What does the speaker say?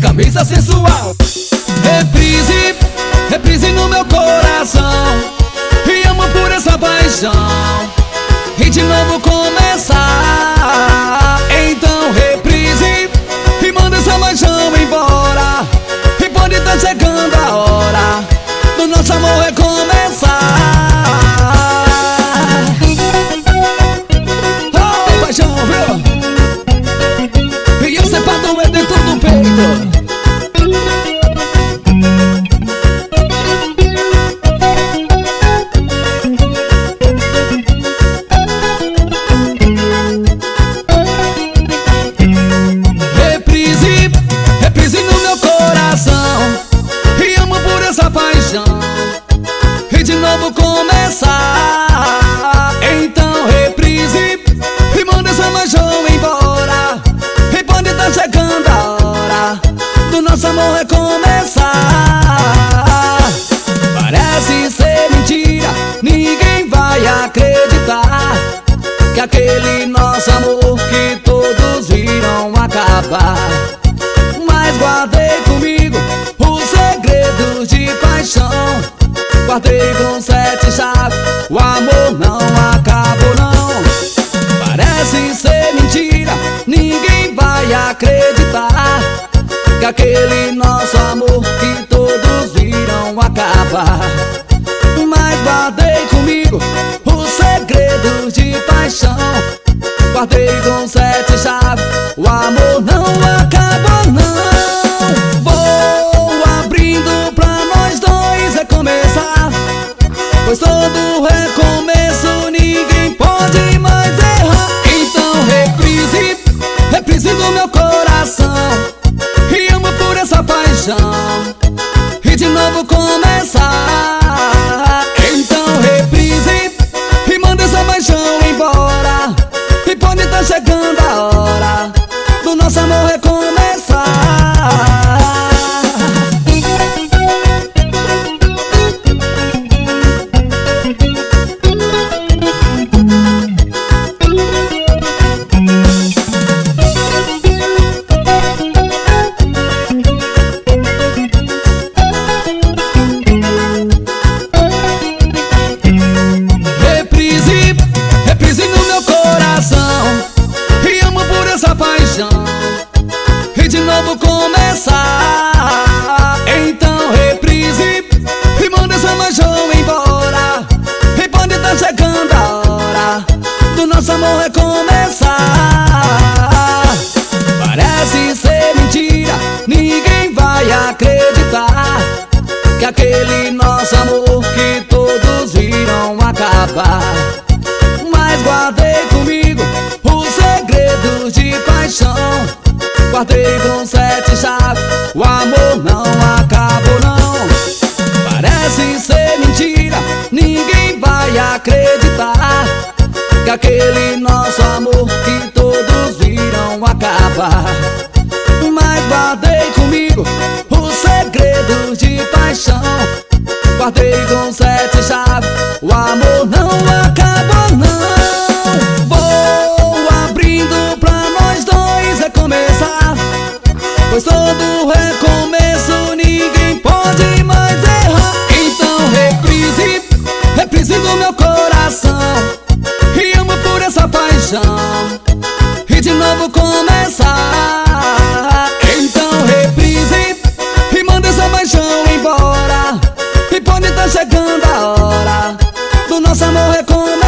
camisa sensual. Reprise, reprise no meu coração, e amo por essa paixão, e de novo começar. Então reprise, e manda essa paixão embora, e pode estar chegando a hora do nosso amor recomeçar. Oh, paixão, viu? E eu sei pra doer dentro do peito. E de novo começar. Então reprise, e manda essa paixão embora, e pode estar chegando a hora do nosso amor recomeçar. Parece ser mentira, ninguém vai acreditar que aquele nosso amor que todos viram acabar. Mas guardei comigo os segredos de paixão, guardei com 7 chaves, o amor não acabou não. Parece ser mentira, ninguém vai acreditar que aquele nosso amor que todos viram acabar. Mas guardei comigo os segredos de paixão, guardei com 7 chaves, o amor não acabou não. Vou abrindo pra nós dois recomeçar, pois todo recomeço ninguém pode mais errar. Então reprise, reprise no meu coração, e amo por essa paixão, e de novo começar. Então reprise, e manda essa paixão embora, e pode estar chegando a hora do nosso amor recomeçar. E de novo começar. Então reprise, e manda essa paixão embora, e pode estar chegando a hora do nosso amor recomeçar. Parece ser mentira, ninguém vai acreditar que aquele nosso amor que todos viram acabar. Mas guardei comigo os segredos de paixão, guardei com 7 chaves, o amor não acabou não. Parece ser mentira, ninguém vai acreditar que aquele nosso amor que todos viram acabar. Mas guardei comigo os segredos de paixão, guardei com 7 chaves, o amor não acabou não. Vou abrindo pra nós dois recomeçar, pois todo recomeço ninguém pode mais errar. Então reprise, reprise no meu coração, e amo por essa paixão, e de novo começar. Então reprise, e manda essa paixão embora, e pode estar chegando a hora do nosso amor recomeçar.